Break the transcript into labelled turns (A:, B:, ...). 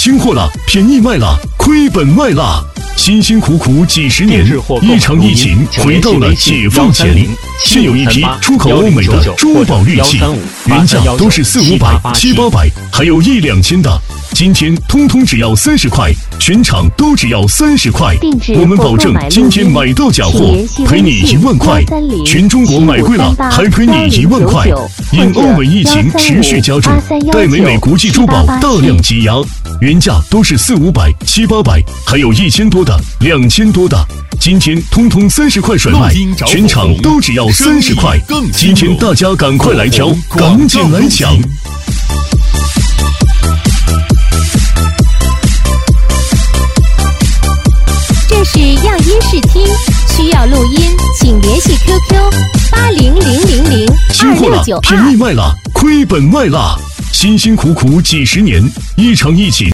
A: 新货了，便宜卖了，亏本卖了。辛辛苦苦几十年，一场疫情回到了解放前。现有一批出口欧美的珠宝玉器，原价都是400-500、700-800，还有1-2千的。今天通通只要30块，全场都只要30块。我们保证今天买到假货，赔你1万块，全中国买贵了还赔你1万块。因欧美疫情持续加重，戴美美国际珠宝大量积压，原价都是400-500、700-800，还有1000多的、2000多的。今天通通30块甩卖，全场都只要30块。今天大家赶快来挑，赶紧来抢！
B: 这是样音试听，需要录音，请联系 QQ 800002698。
A: 新货了，便宜卖了，亏本卖了。辛辛苦苦几十年，一场疫情。